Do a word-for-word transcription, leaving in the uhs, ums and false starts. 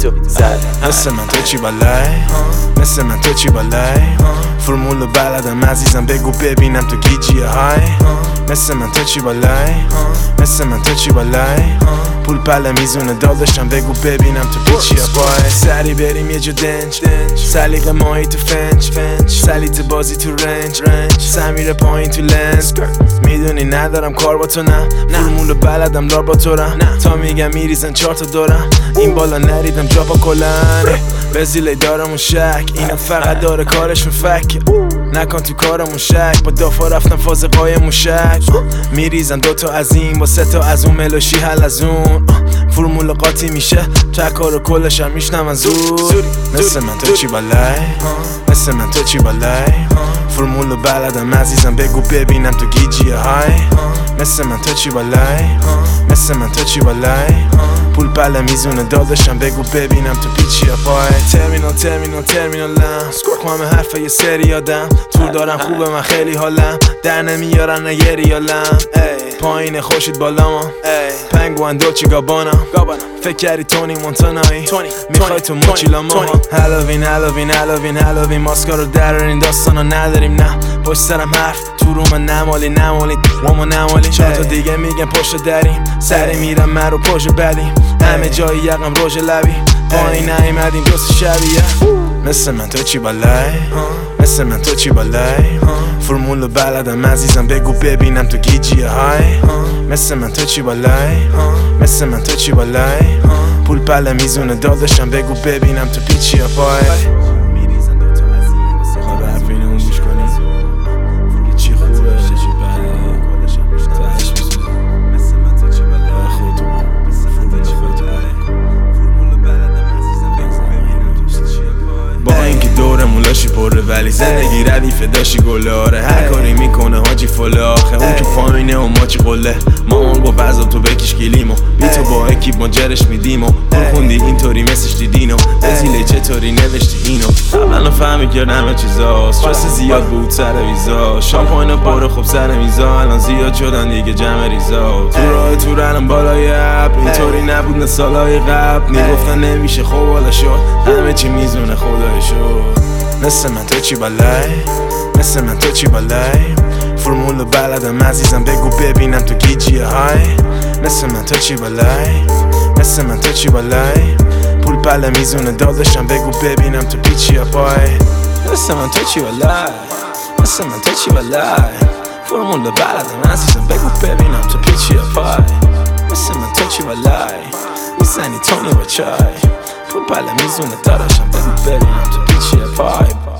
تو زد. مثل من تو چی بالای، مثل من تو چی بالای، فرمولو بلدم عزیزم بگو ببینم تو گیجیه های. مثل من تو چی بالای، مثل من تو چی بالای، پول پله میزونه داداشم بگو ببینم تو پیچی پای. سری بریم یه جو دنج، سلیق ماهی تو فنج، سلیت بازی تو رنج، سمیر پایین تو لنز. میدونی ندارم کار با تو، نه فرمولو بلدم لار با تو رم، تا میگم میریزن چهار تا دورم، این بالا نریدم جا با کلن. بزیلی دارمون شک، اینا فقط داره کارشون فک، نکن تو کارمون شک، با دافا رفتم فاز قای موشک. میریزن دوتا از این با سه تا از اون، ملوشی حل از اون، فرمول قاطی میشه تکار و کلش هم میشنم زود. مثل من تو چی بالای، مثل من تو چی بالای، فرمولو بلدم عزیزم بگو ببینم تو گیجیه های. مثل من تو چی بالای، مثل من تو چی بالای، پول پله میزونه داداشم بگو ببینم تو پیچی پای. ترمینال ترمینال ترمینالم، سکورک همه حرفه یه سری یادم، تور دارم خوبه من خیلی حالم، در نمیارن نه یه ریالم، پایین خوشید بالام، پنگوان دوچی گابانا، فکر کردی تونی مونتانایی، میخوای تو موچیلا ما هالوین هالوین هالوین هالوین، ماسکا رو درارین داستانا نداریم، نه پشت سرم حرف تو رو من نمالی نمالی وامو نمالی، چهار تا دیگه میگن پشت دریم، سری میرم من رو پشت بدیم، همه جایی یقم روژ لبی، پایین نیمدیم دوست شبیه. مثل من تو چی بالای، مثل من تو چی بالای، فرمولو بلدم عزیزم بگو ببینم تو گیجیه های. مثل من تو چی بالای، مثل من تو چی بالای، پول پله میزونه داداشم بگو ببینم تو پیچیه پای. مولاشی پره ولی زندگی ردیفه داشی گلاره، هر کاری میکنه حاجی فله آخه، اون که پایینه و ما چی قله، مامان گفت عذاب تو بکش کلیمو، بی تو با اکیب ما جرش میدیم و پول خوندی اینطوری مسش دیدینو، بزیله چطوری نوشتی اینو، قبلا فهمی کرد همه چیزا، استرس زیاد بود سر ویزا، شامپاین پاره خوب سر میزا، الان زیاد شدن دیگه جمع ریزا، تو راه تو رنم بالای اپ، اینطوری نبود نه سالای قبل، میگفتن نمیشه خب حالا شد، همه چی میزونه خدای شد. مثل من تو چی بالای، مثل من تو چی بالای، فرمولو بلدم عزیزم بگو ببینم تو گیجیه های. مثل من تو چی بالای، مثل من تو چی بالای، پول پله میزونه داداشم بگو ببینم تو پیچیه پای. مثل من تو چی بالای، مثل من تو چی بالای، فرمولو بلدم عزیزم بگو ببینم تو پیچیه پای. مثل من تو چی بالای، میزنی تونی با چای، پول پله میزونه داداشم بگو ببینم تو پیچیه پای.